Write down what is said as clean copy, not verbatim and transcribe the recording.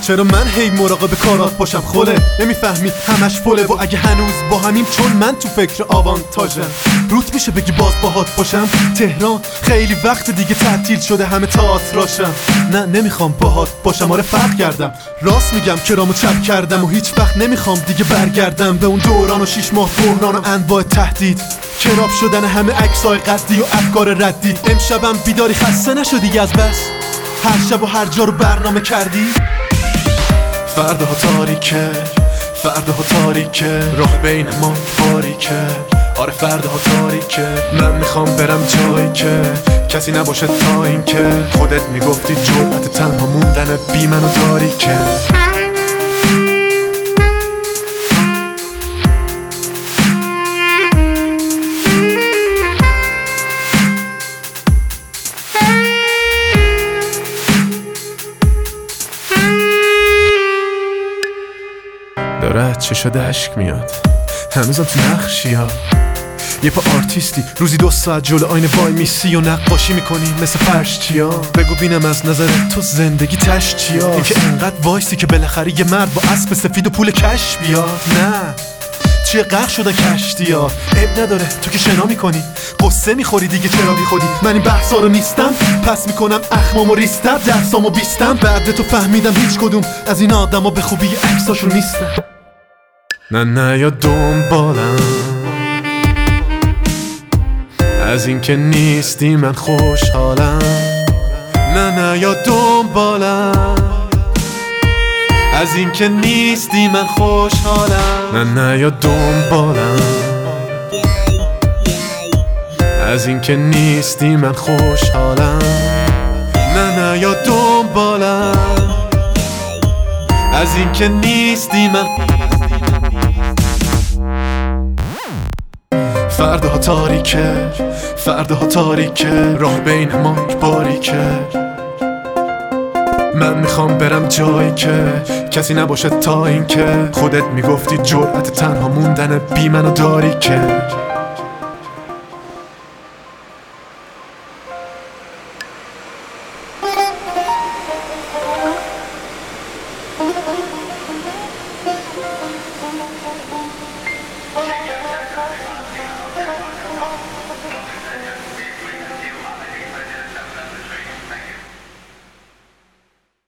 چرا من هی مراقب کارات باشم؟ خله نمیفهمی همش فله، و اگه هنوز با همیم چون من تو فکر آوانتاژم. روت میشه بگی باز باهات باشم؟ تهران خیلی وقت دیگه تعطیل شده، همه تئاتراشم. نه نمیخوام باهات باشم، آره فرق کردم، راست میگم کرامو چپ کردم و هیچ وقت نمیخوام دیگه برگردم به اون دوران و 6 ماه بحران و انواع تهدید، کراب شدن همه عکسای قدی و افکار ردی. امشبم بیداری خسته نشدی از بس؟ هر شب و هر جا رو برنامه کردی؟ فرداها تاریکه، فرداها تاریکه، راه بین ما باریکه. آره فرداها تاریکه، من میخوام برم جایی که کسی نباشه تا این که خودت میگفتی جرأت تنها موندن بی منو داری که. داره چشاد اشک میاد، هنوزم تو نقشی ها. یه پا آرتیستی روزی 2 ساعت جلو آینه وای میسی و نقاشی میکنی مثل فرش چیا. بگو بینم از نظر تو زندگی تش چیا؟ این که انقدر وایسی که بالاخره یه مرد با اسب سفید و پول کش بیاد. نه چیه غرق شدن کشتی ها، عیب نداره تو که شنا میکنی، قصه میخوری دیگه چرا بی خودی. من این بحثا رو نیستم، پس میکنم اخمامو ریستم، درسامو بیستم. بعد تو فهمیدم هیچ کدوم از این آدما به خوبی عکساشون نیستم. نه یا دنبالم از این که نیستی من خوشحالم. نه یا دنبالم از این که نیستی من خوشحالم. نه یا دنبالم از این که نیستی من خوشحالم. نه یا دنبالم از این که نیستی من. فرداها تاریکه، فرداها تاریکه، راه بین ما باریکه. من میخوام برم جایی که کسی نباشه تا این که خودت میگفتی جرأت تنها موندن بی منو داری که.